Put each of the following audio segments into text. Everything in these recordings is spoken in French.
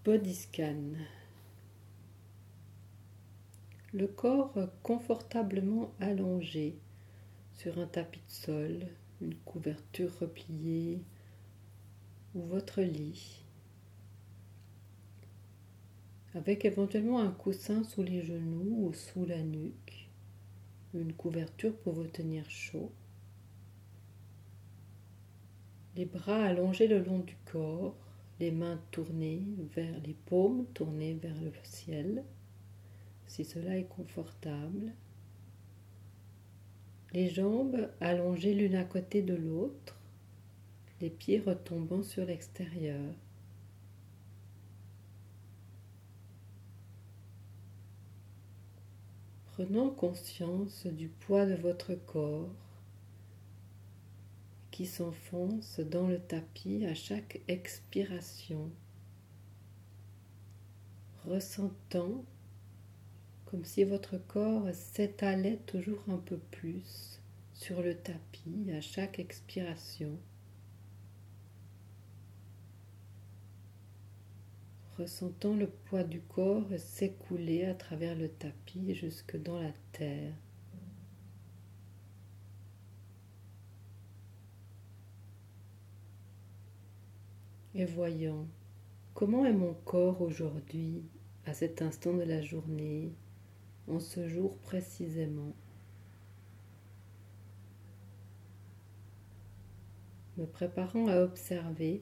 Body scan. Le corps confortablement allongé sur un tapis de sol, une couverture repliée ou votre lit, avec éventuellement un coussin sous les genoux ou sous la nuque, une couverture pour vous tenir chaud. Les bras allongés le long du corps, les mains tournées vers les paumes, tournées vers le ciel, si cela est confortable. Les jambes allongées l'une à côté de l'autre, les pieds retombant sur l'extérieur. Prenons conscience du poids de votre corps qui s'enfonce dans le tapis à chaque expiration, ressentant comme si votre corps s'étalait toujours un peu plus sur le tapis à chaque expiration, ressentant le poids du corps s'écouler à travers le tapis jusque dans la terre. Et voyons, comment est mon corps aujourd'hui, à cet instant de la journée, en ce jour précisément. Me préparant à observer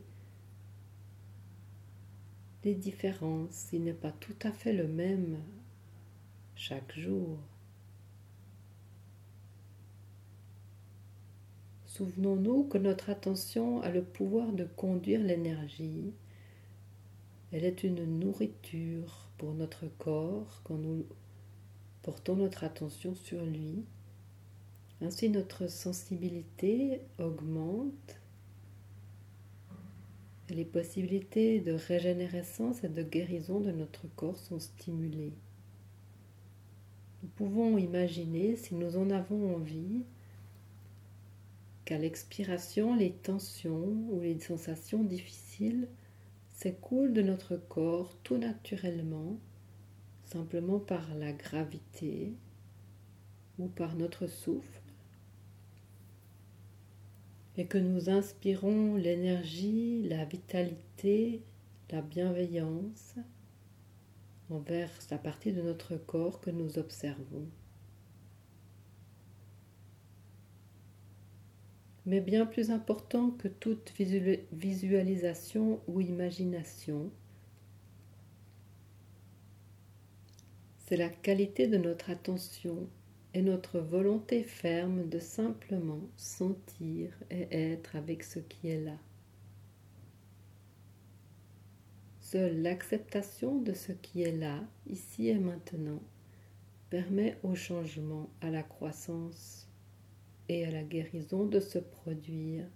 les différences, il n'est pas tout à fait le même chaque jour. Souvenons-nous que notre attention a le pouvoir de conduire l'énergie. Elle est une nourriture pour notre corps quand nous portons notre attention sur lui. Ainsi, notre sensibilité augmente et les possibilités de régénérescence et de guérison de notre corps sont stimulées. Nous pouvons imaginer, si nous en avons envie, qu'à l'expiration, les tensions ou les sensations difficiles s'écoulent de notre corps tout naturellement, simplement par la gravité ou par notre souffle, et que nous inspirons l'énergie, la vitalité, la bienveillance envers la partie de notre corps que nous observons. Mais bien plus important que toute visualisation ou imagination, c'est la qualité de notre attention et notre volonté ferme de simplement sentir et être avec ce qui est là. Seule l'acceptation de ce qui est là, ici et maintenant, permet au changement, à la croissance et à la guérison de se produire.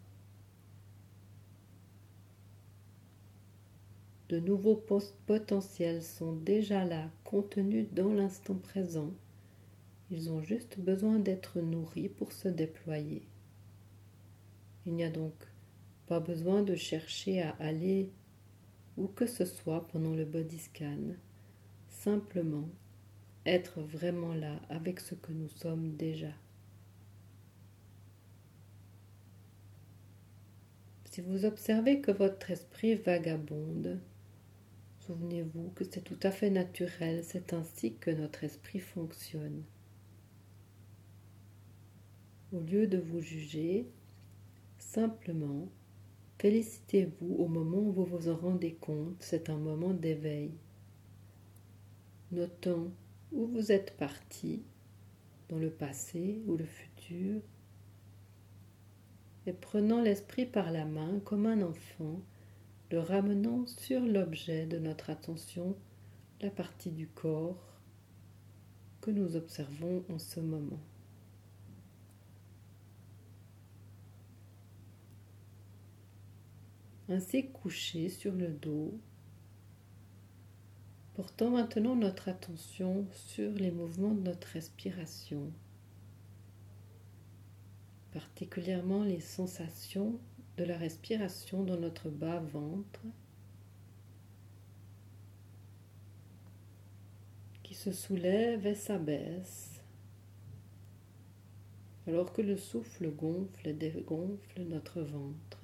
De nouveaux potentiels sont déjà là, contenus dans l'instant présent. Ils ont juste besoin d'être nourris pour se déployer. Il n'y a donc pas besoin de chercher à aller où que ce soit pendant le body scan. Simplement être vraiment là avec ce que nous sommes déjà. Si vous observez que votre esprit vagabonde, souvenez-vous que c'est tout à fait naturel, c'est ainsi que notre esprit fonctionne. Au lieu de vous juger, simplement félicitez-vous au moment où vous vous en rendez compte, c'est un moment d'éveil. Notons où vous êtes parti, dans le passé ou le futur, et prenant l'esprit par la main comme un enfant, le ramenant sur l'objet de notre attention, la partie du corps que nous observons en ce moment. Ainsi couché sur le dos, portons maintenant notre attention sur les mouvements de notre respiration, particulièrement les sensations de la respiration dans notre bas-ventre, se soulève et s'abaisse, alors que le souffle gonfle et dégonfle notre ventre.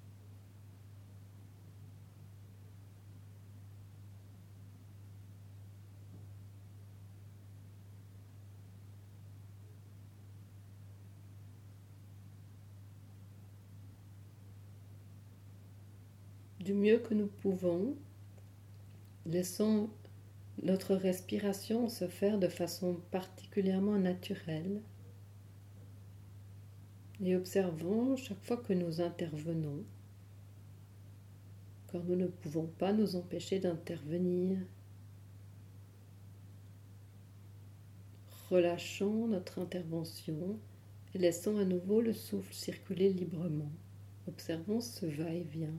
Du mieux que nous pouvons, laissons notre respiration se faire de façon particulièrement naturelle et observons chaque fois que nous intervenons, car nous ne pouvons pas nous empêcher d'intervenir. Relâchons notre intervention et laissons à nouveau le souffle circuler librement. Observons ce va-et-vient.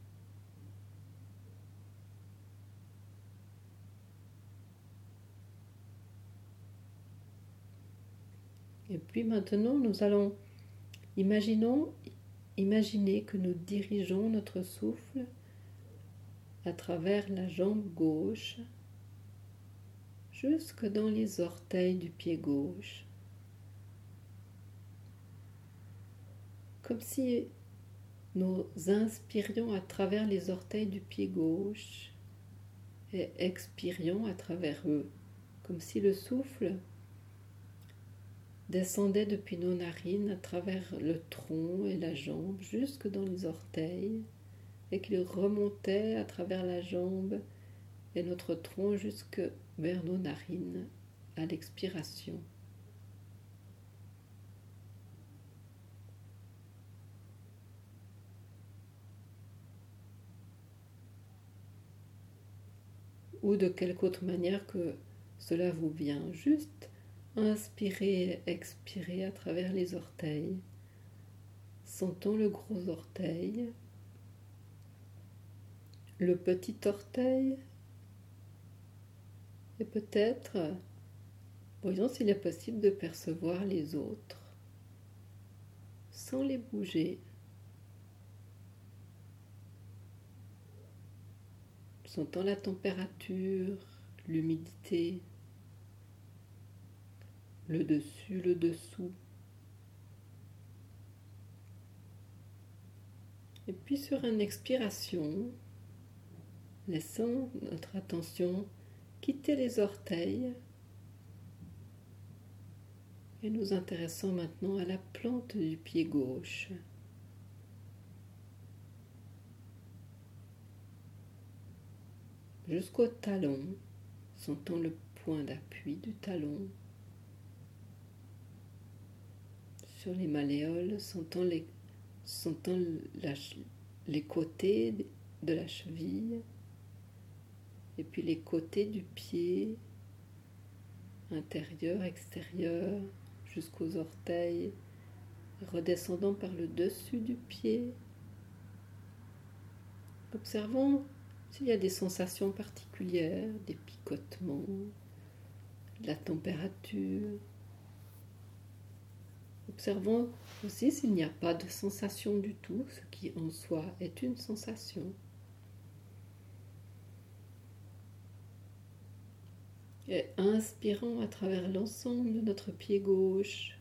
Et puis maintenant, nous allons imaginer que nous dirigeons notre souffle à travers la jambe gauche jusque dans les orteils du pied gauche. Comme si nous inspirions à travers les orteils du pied gauche et expirions à travers eux, comme si le souffle descendait depuis nos narines à travers le tronc et la jambe jusque dans les orteils et qu'il remontait à travers la jambe et notre tronc jusque vers nos narines à l'expiration. Ou de quelque autre manière que cela vous vient, juste inspirez et expirez à travers les orteils. Sentons le gros orteil, le petit orteil et peut-être, voyons s'il est possible de percevoir les autres sans les bouger. Sentons la température, l'humidité, le dessus, le dessous. Et puis sur une expiration, laissons notre attention quitter les orteils et nous intéressons maintenant à la plante du pied gauche. Jusqu'au talon, sentons le point d'appui du talon. Sur les malléoles, sentons les côtés de la cheville et puis les côtés du pied, intérieur, extérieur, jusqu'aux orteils, redescendant par le dessus du pied. Observons s'il y a des sensations particulières, des picotements, de la température. Observons aussi s'il n'y a pas de sensation du tout, ce qui en soi est une sensation. Et inspirons à travers l'ensemble de notre pied gauche.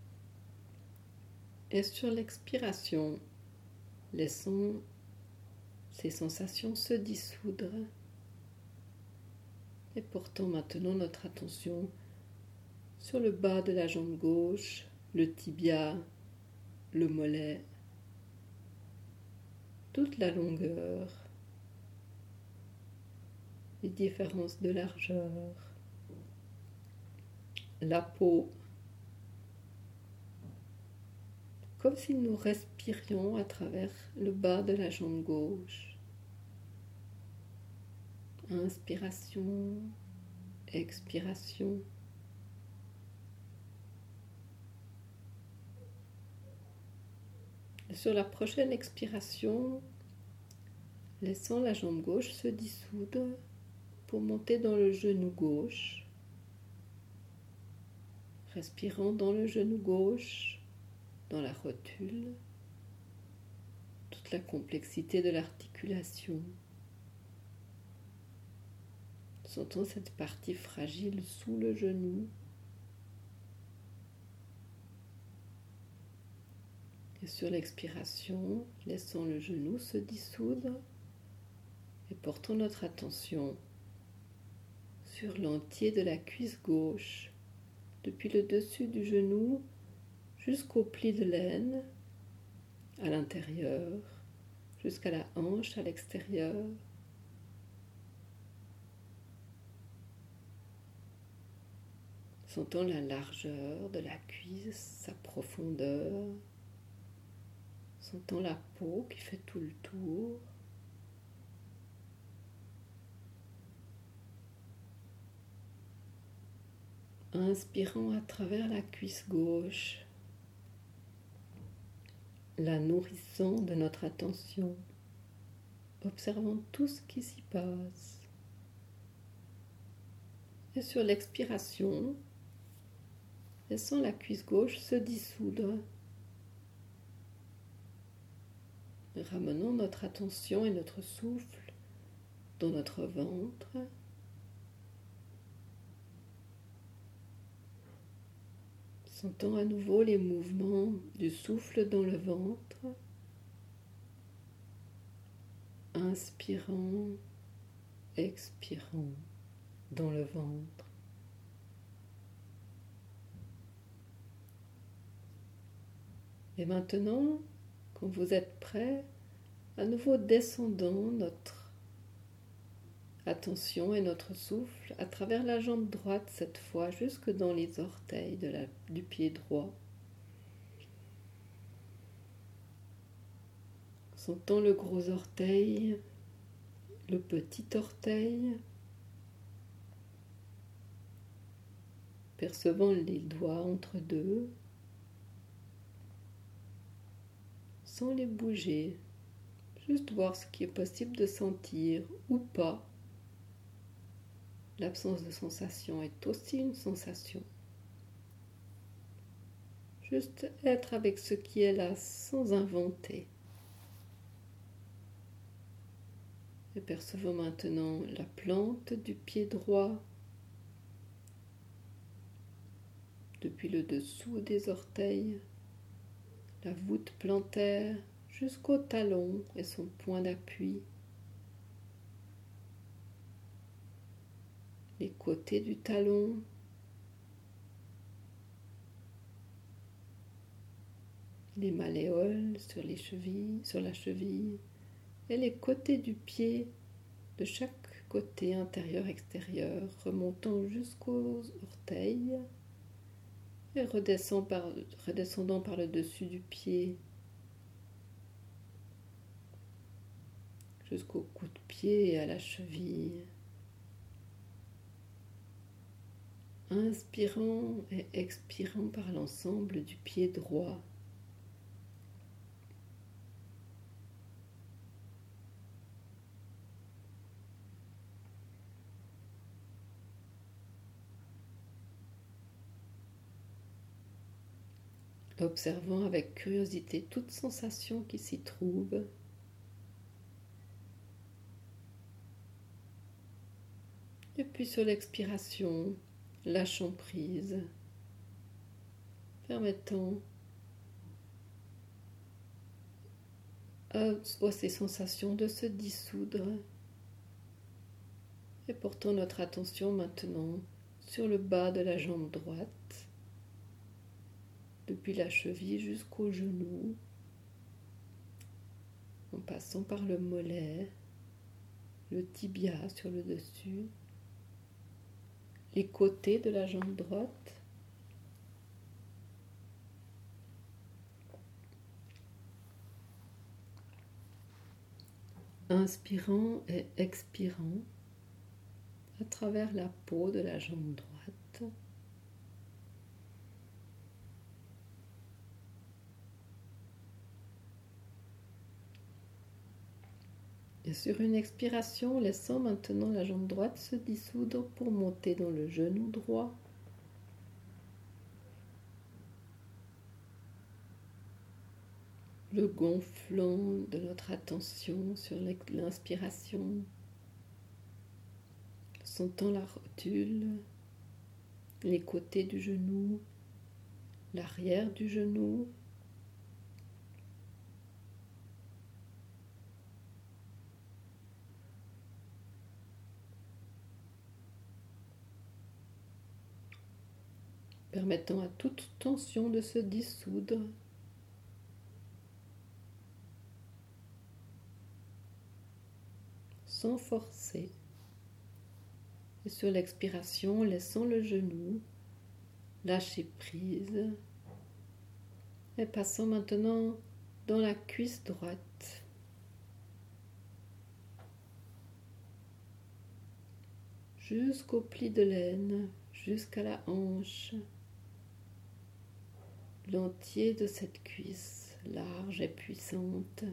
Et sur l'expiration, laissons ces sensations se dissoudre. Et portons maintenant notre attention sur le bas de la jambe gauche, le tibia, le mollet, toute la longueur, les différences de largeur, la peau, comme si nous respirions à travers le bas de la jambe gauche. Inspiration, expiration. Et sur la prochaine expiration, laissons la jambe gauche se dissoudre pour monter dans le genou gauche. Respirons dans le genou gauche, dans la rotule, toute la complexité de l'articulation. Sentons cette partie fragile sous le genou. Et sur l'expiration, laissons le genou se dissoudre et portons notre attention sur l'entier de la cuisse gauche, depuis le dessus du genou jusqu'au pli de l'aine à l'intérieur, jusqu'à la hanche à l'extérieur. Sentons la largeur de la cuisse, sa profondeur. Sentons la peau qui fait tout le tour. Inspirant à travers la cuisse gauche, la nourrissant de notre attention, observant tout ce qui s'y passe. Et sur l'expiration, laissant la cuisse gauche se dissoudre. Ramenons notre attention et notre souffle dans notre ventre. Sentons à nouveau les mouvements du souffle dans le ventre. Inspirant, expirant dans le ventre. Et maintenant, quand vous êtes prêts, à nouveau descendons notre attention et notre souffle à travers la jambe droite cette fois, jusque dans les orteils du pied droit. Sentons le gros orteil, le petit orteil, percevant les doigts entre deux, sans les bouger, juste voir ce qui est possible de sentir ou pas. L'absence de sensation est aussi une sensation. Juste être avec ce qui est là sans inventer. Et percevons maintenant la plante du pied droit, depuis le dessous des orteils, la voûte plantaire jusqu'au talon et son point d'appui. Les côtés du talon, les malléoles sur les chevilles, sur la cheville, et les côtés du pied de chaque côté intérieur-extérieur, remontant jusqu'aux orteils et redescendant par le dessus du pied jusqu'au coup de pied et à la cheville. Inspirant et expirant par l'ensemble du pied droit. Observant avec curiosité toute sensation qui s'y trouve. Et puis sur l'expiration, lâchons prise, permettant à ces sensations de se dissoudre et portons notre attention maintenant sur le bas de la jambe droite, depuis la cheville jusqu'au genou, en passant par le mollet, le tibia sur le dessus, les côtés de la jambe droite. Inspirant et expirant à travers la peau de la jambe droite. Et sur une expiration, laissant maintenant la jambe droite se dissoudre pour monter dans le genou droit. Le gonflant de notre attention sur l'inspiration, sentant la rotule, les côtés du genou, l'arrière du genou. Permettant à toute tension de se dissoudre. Sans forcer. Et sur l'expiration, laissant le genou lâcher prise et passant maintenant dans la cuisse droite. Jusqu'au pli de l'aine, jusqu'à la hanche. L'entier de cette cuisse large et puissante.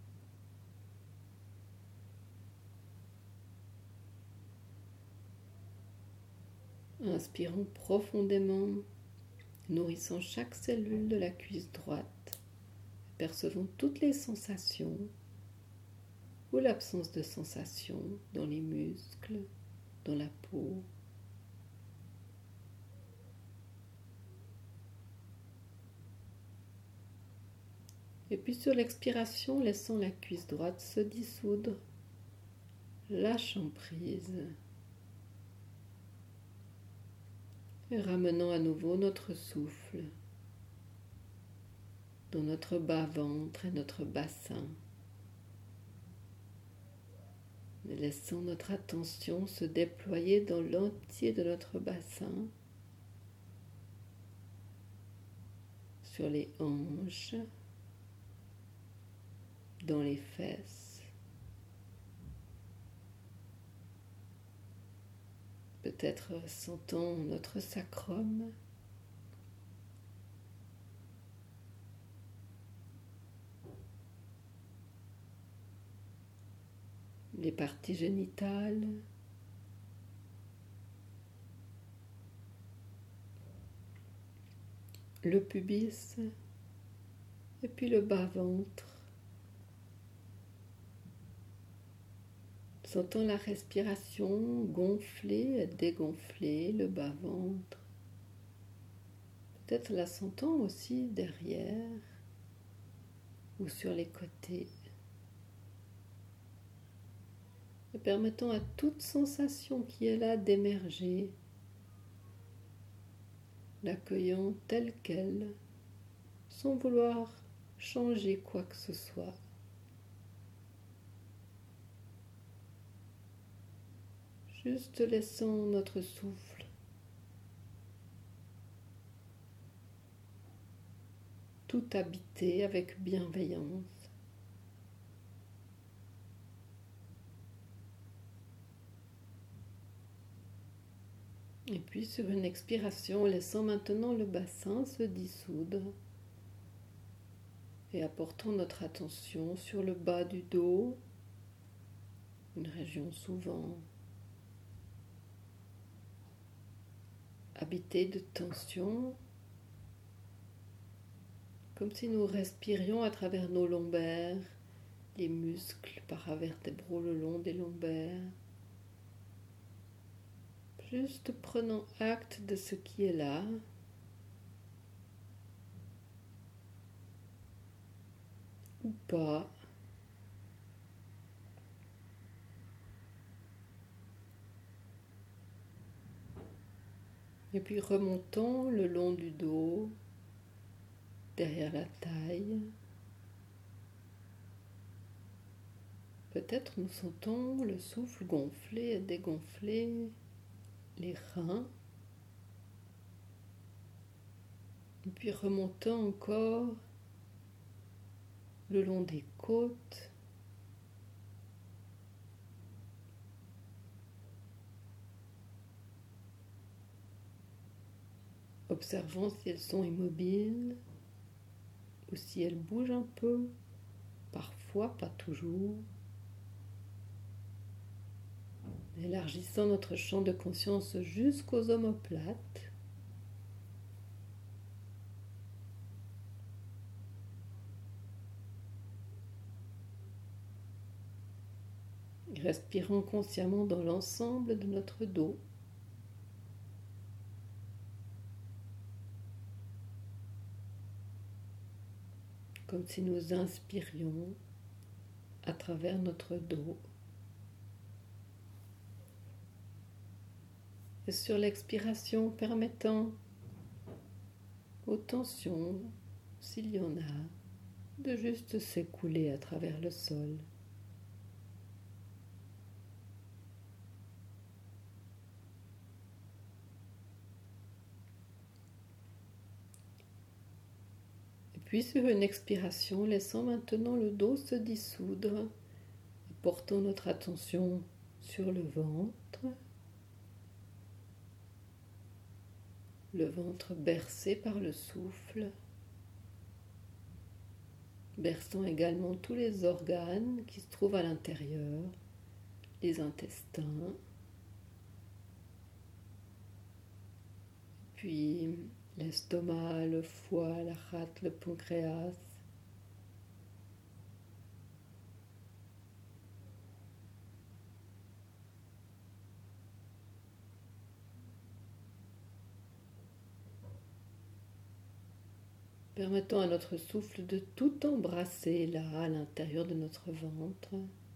Inspirons profondément, nourrissant chaque cellule de la cuisse droite. Percevons toutes les sensations ou l'absence de sensations dans les muscles, dans la peau. Et puis sur l'expiration, laissant la cuisse droite se dissoudre, lâchant prise. Et ramenant à nouveau notre souffle dans notre bas-ventre et notre bassin. Et laissant notre attention se déployer dans l'entier de notre bassin, sur les hanches, dans les fesses, peut-être sentant notre sacrum, les parties génitales, le pubis et puis le bas-ventre. Sentant la respiration gonfler et dégonfler le bas-ventre. Peut-être la sentant aussi derrière ou sur les côtés. Et permettant à toute sensation qui est là d'émerger, l'accueillant telle qu'elle, sans vouloir changer quoi que ce soit. Juste laissant notre souffle tout habiter avec bienveillance. Et puis sur une expiration, laissant maintenant le bassin se dissoudre et apportant notre attention sur le bas du dos, une région souvent habité de tension, comme si nous respirions à travers nos lombaires, les muscles paravertébraux le long des lombaires, juste prenant acte de ce qui est là, ou pas. Et puis remontons le long du dos, derrière la taille. Peut-être nous sentons le souffle gonfler et dégonfler les reins. Et puis remontons encore le long des côtes. Observant si elles sont immobiles ou si elles bougent un peu, parfois, pas toujours. Élargissant notre champ de conscience jusqu'aux omoplates. Respirons consciemment dans l'ensemble de notre dos. Comme si nous inspirions à travers notre dos. Et sur l'expiration, permettant aux tensions, s'il y en a, de juste s'écouler à travers le sol. Et puis sur une expiration, laissant maintenant le dos se dissoudre, et portant notre attention sur le ventre bercé par le souffle, berçant également tous les organes qui se trouvent à l'intérieur, les intestins, puis l'estomac, le foie, la rate, le pancréas. Permettant à notre souffle de tout embrasser là, à l'intérieur de notre ventre.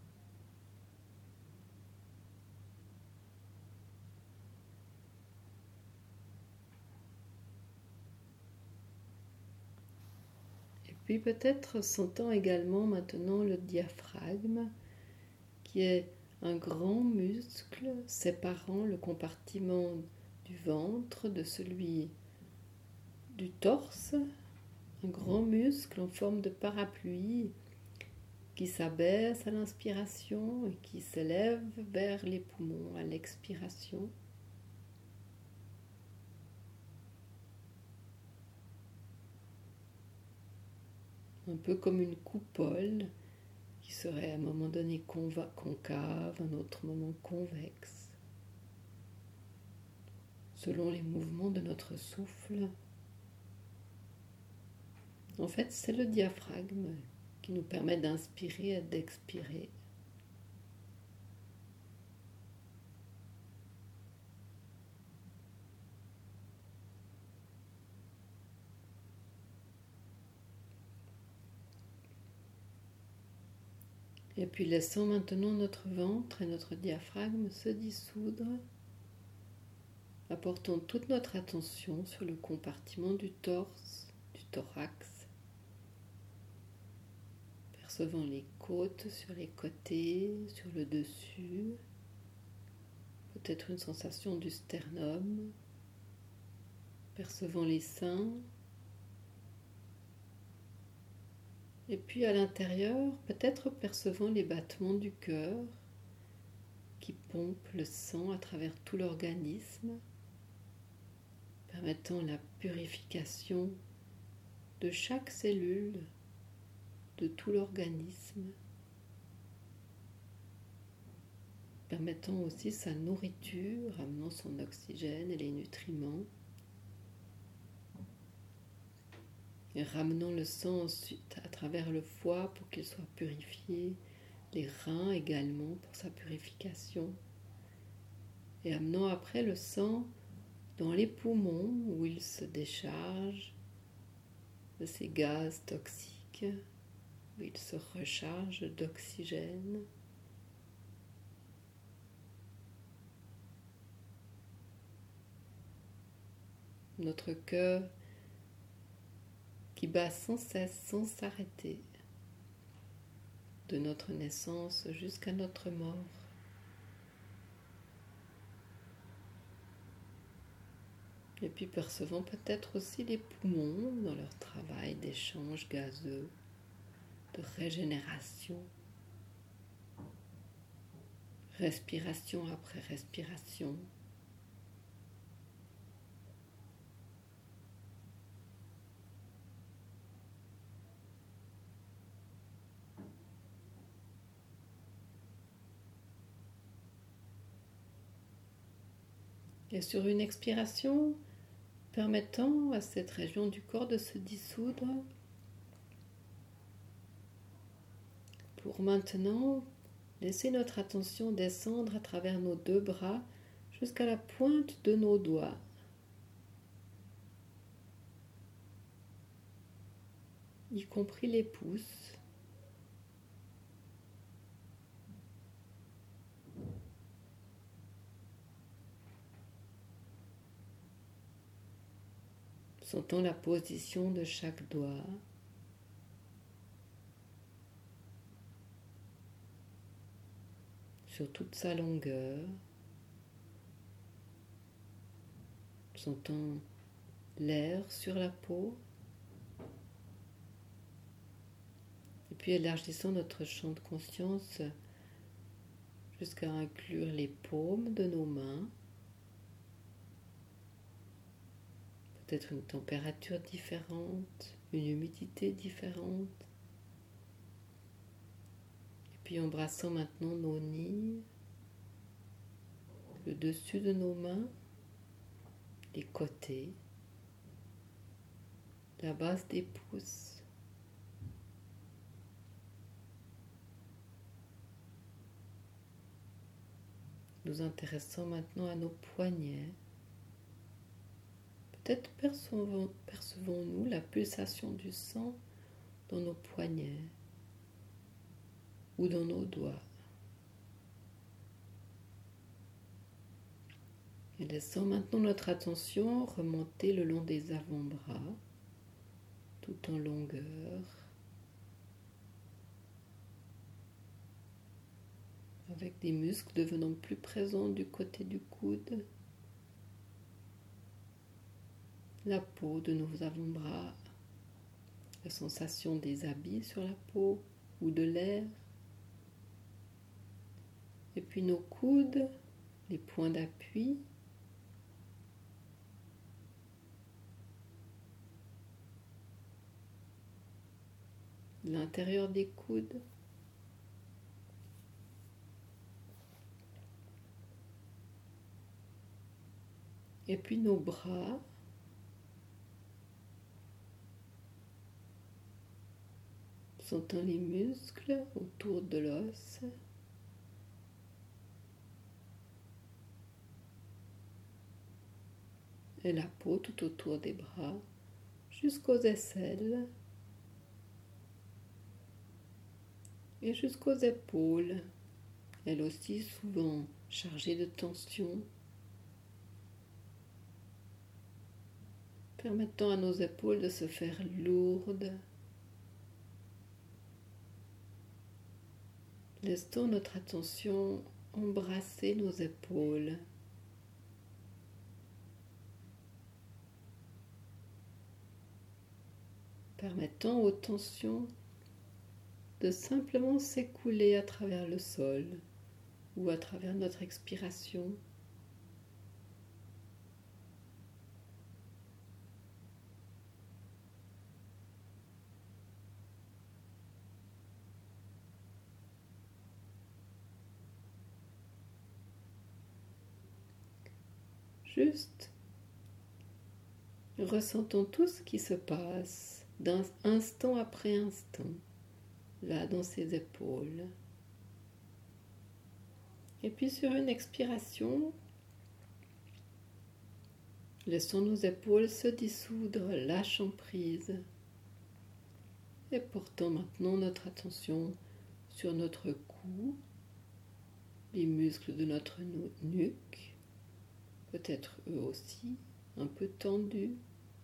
Et puis peut-être sentant également maintenant le diaphragme, qui est un grand muscle séparant le compartiment du ventre de celui du torse. Un grand muscle en forme de parapluie qui s'abaisse à l'inspiration et qui s'élève vers les poumons à l'expiration. Un peu comme une coupole qui serait à un moment donné concave, un autre moment convexe, selon les mouvements de notre souffle. En fait, c'est le diaphragme qui nous permet d'inspirer et d'expirer. Et puis laissons maintenant notre ventre et notre diaphragme se dissoudre, apportons toute notre attention sur le compartiment du torse, du thorax, percevant les côtes sur les côtés, sur le dessus, peut-être une sensation du sternum, percevant les seins, et puis à l'intérieur, peut-être percevant les battements du cœur qui pompent le sang à travers tout l'organisme, permettant la purification de chaque cellule, de tout l'organisme, permettant aussi sa nourriture, amenant son oxygène et les nutriments, et ramenant le sang ensuite à travers le foie pour qu'il soit purifié, les reins également pour sa purification, et amenant après le sang dans les poumons où il se décharge de ces gaz toxiques, où il se recharge d'oxygène. Notre cœur qui bat sans cesse, sans s'arrêter, de notre naissance jusqu'à notre mort. Et puis percevons peut-être aussi les poumons dans leur travail d'échange gazeux, de régénération, respiration après respiration. Et sur une expiration, permettant à cette région du corps de se dissoudre, pour maintenant Laissez notre attention descendre à travers nos 2 bras jusqu'à la pointe de nos doigts. Y compris les pouces. Sentons la position de chaque doigt. Sur toute sa longueur. Sentons l'air sur la peau. Et puis élargissons notre champ de conscience jusqu'à inclure les paumes de nos mains. Peut-être une température différente, une humidité différente. Et puis embrassons maintenant nos knee, le dessus de nos mains, les côtés, la base des pouces. Nous intéressons maintenant à nos poignets. Peut-être percevons-nous la pulsation du sang dans nos poignets ou dans nos doigts. Et laissons maintenant notre attention remonter le long des avant-bras, tout en longueur, avec des muscles devenant plus présents du côté du coude, la peau de nos avant-bras, la sensation des habits sur la peau ou de l'air, et puis nos coudes, les points d'appui, l'intérieur des coudes, et puis nos bras, sentant les muscles autour de l'os, et la peau tout autour des bras, jusqu'aux aisselles et jusqu'aux épaules, elles aussi souvent chargées de tension, permettant à nos épaules de se faire lourdes. Laissons notre attention embrasser nos épaules. Permettant aux tensions de simplement s'écouler à travers le sol ou à travers notre expiration. Juste ressentons tout ce qui se passe d'un instant après instant, là dans ses épaules. Et puis sur une expiration, laissons nos épaules se dissoudre, lâchons prise. Et portons maintenant notre attention sur notre cou, les muscles de notre nuque, peut-être eux aussi un peu tendus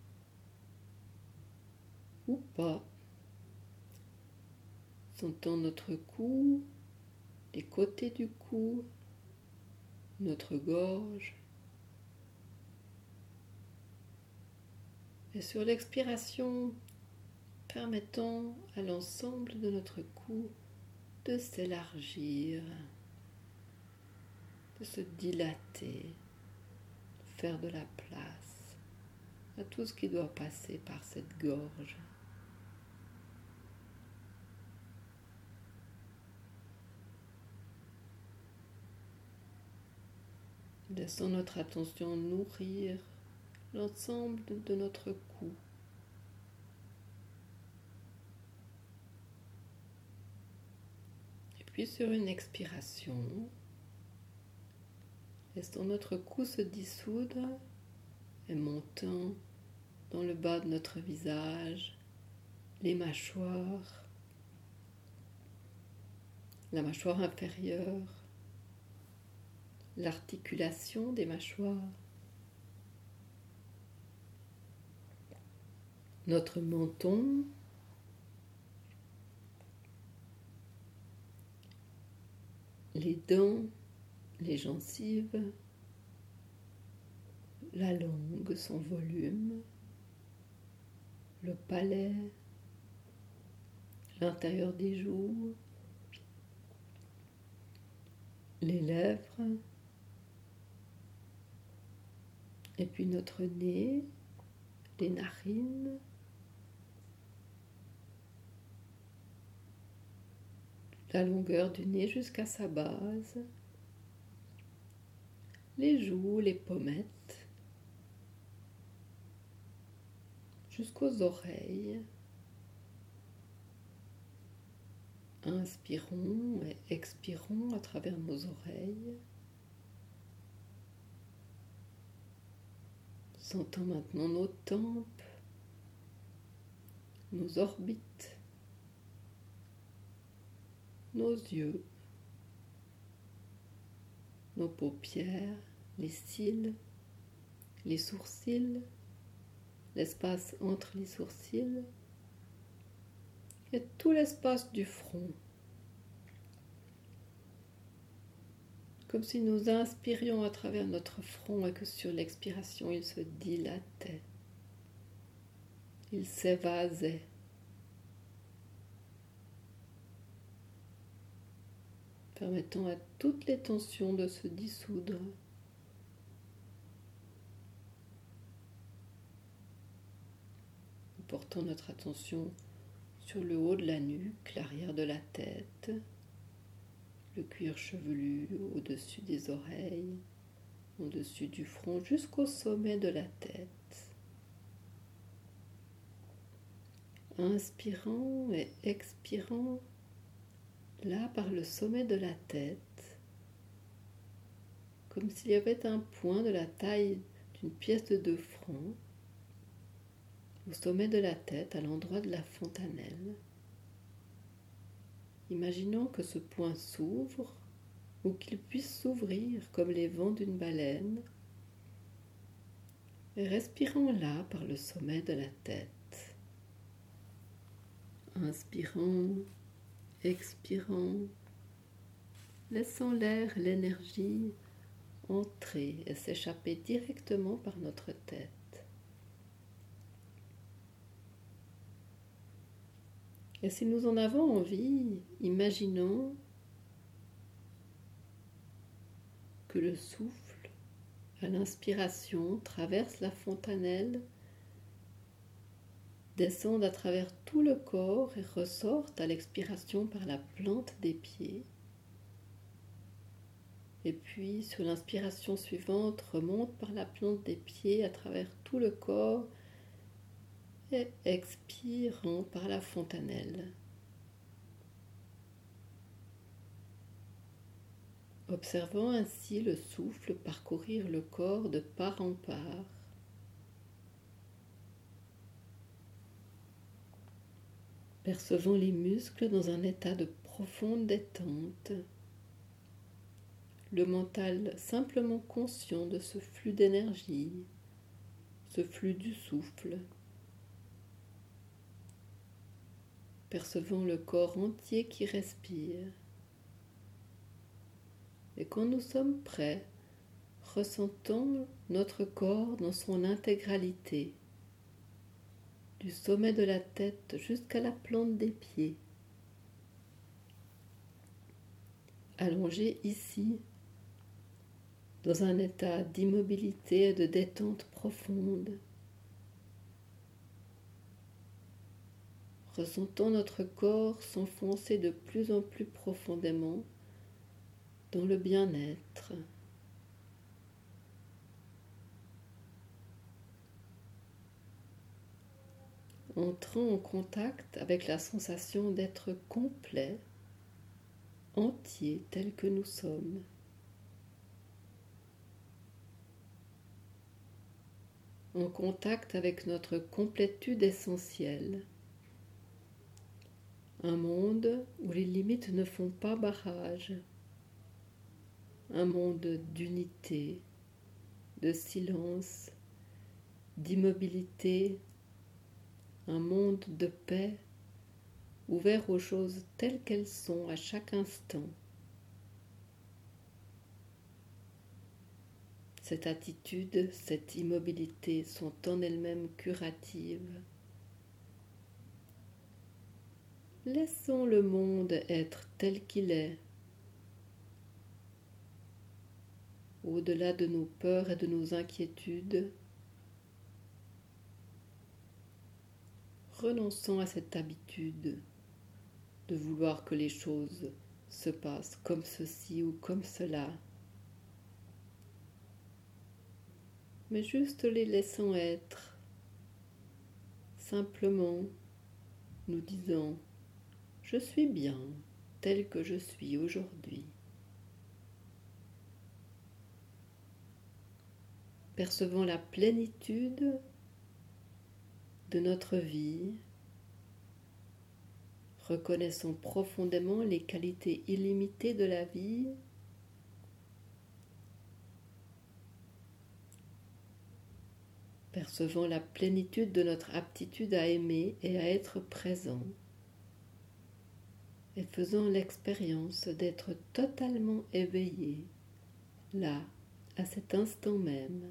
ou pas. Sentons notre cou, les côtés du cou, notre gorge. Et sur l'expiration, permettons à l'ensemble de notre cou de s'élargir, de se dilater, de faire de la place à tout ce qui doit passer par cette gorge. Laissons notre attention nourrir l'ensemble de notre cou. Et Puis sur une expiration, laissons notre cou se dissoudre et montant dans le bas de notre visage, les mâchoires, la mâchoire inférieure, l'articulation des mâchoires, notre menton, les dents, les gencives, la langue, son volume, le palais, l'intérieur des joues, les lèvres, et puis notre nez, les narines, la longueur du nez jusqu'à sa base, les joues, les pommettes, jusqu'aux oreilles. Inspirons et expirons à travers nos oreilles. Sentons maintenant nos tempes, nos orbites, nos yeux, nos paupières, les cils, les sourcils, l'espace entre les sourcils et tout l'espace du front. Comme si nous inspirions à travers notre front et que sur l'expiration, il se dilatait, il s'évasait. Permettant à toutes les tensions de se dissoudre. Nous portons notre attention sur le haut de la nuque, l'arrière de la tête, le cuir chevelu au-dessus des oreilles, au-dessus du front, jusqu'au sommet de la tête. Inspirant et expirant, là par le sommet de la tête, comme s'il y avait un point de la taille d'une pièce de 2 francs, au sommet de la tête, à l'endroit de la fontanelle. Imaginons que ce point s'ouvre ou qu'il puisse s'ouvrir comme les vents d'une baleine et respirons là par le sommet de la tête. Inspirons, expirons, laissant l'air, l'énergie entrer et s'échapper directement par notre tête. Et si nous en avons envie, imaginons que le souffle, à l'inspiration, traverse la fontanelle, descende à travers tout le corps et ressorte à l'expiration par la plante des pieds. Et puis, sur l'inspiration suivante, remonte par la plante des pieds à travers tout le corps et expirant par la fontanelle. Observant ainsi le souffle parcourir le corps de part en part. Percevant les muscles dans un état de profonde détente. Le mental simplement conscient de ce flux d'énergie, ce flux du souffle. Percevant le corps entier qui respire. Et quand nous sommes prêts, ressentons notre corps dans son intégralité, du sommet de la tête jusqu'à la plante des pieds. Allongé ici, dans un état d'immobilité et de détente profonde. Ressentons notre corps s'enfoncer de plus en plus profondément dans le bien-être. Entrant en contact avec la sensation d'être complet, entier tel que nous sommes. En contact avec notre complétude essentielle. Un monde où les limites ne font pas barrage. Un monde d'unité, de silence, d'immobilité, un monde de paix, ouvert aux choses telles qu'elles sont à chaque instant. Cette attitude, cette immobilité sont en elles-mêmes curatives. Laissons le monde être tel qu'il est, au-delà de nos peurs et de nos inquiétudes. Renonçons à cette habitude de vouloir que les choses se passent comme ceci ou comme cela, mais juste les laissant être, simplement nous disant « Je suis bien tel que je suis aujourd'hui ». Percevant la plénitude de notre vie, reconnaissons profondément les qualités illimitées de la vie, percevant la plénitude de notre aptitude à aimer et à être présent, et faisant l'expérience d'être totalement éveillé, là, à cet instant même.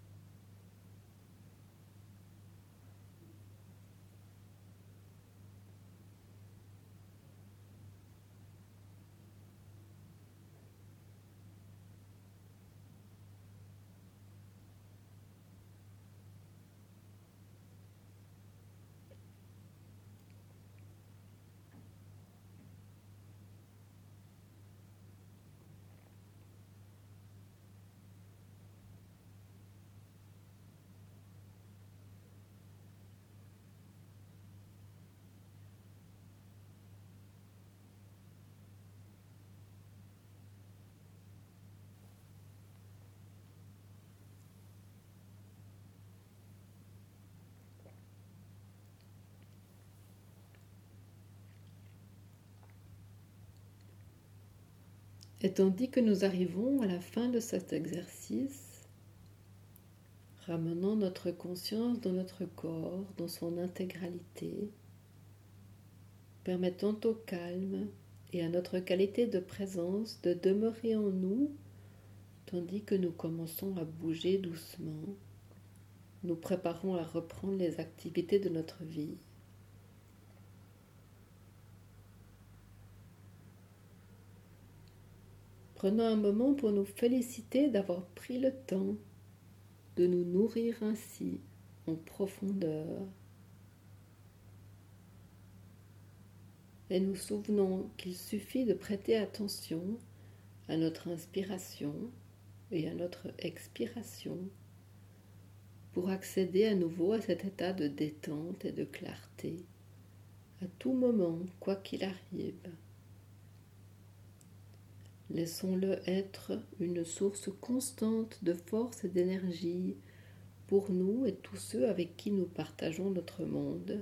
Et tandis que nous arrivons à la fin de cet exercice, ramenant notre conscience dans notre corps, dans son intégralité, permettant au calme et à notre qualité de présence de demeurer en nous, tandis que nous commençons à bouger doucement, nous préparons à reprendre les activités de notre vie. Prenons un moment pour nous féliciter d'avoir pris le temps de nous nourrir ainsi en profondeur. Et nous souvenons qu'il suffit de prêter attention à notre inspiration et à notre expiration pour accéder à nouveau à cet état de détente et de clarté à tout moment, quoi qu'il arrive. Laissons-le être une source constante de force et d'énergie pour nous et tous ceux avec qui nous partageons notre monde.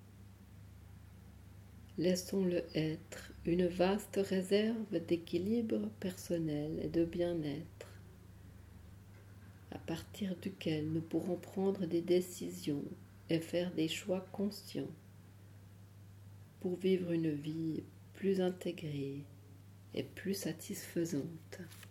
Laissons-le être une vaste réserve d'équilibre personnel et de bien-être, à partir duquel nous pourrons prendre des décisions et faire des choix conscients pour vivre une vie plus intégrée et plus satisfaisante.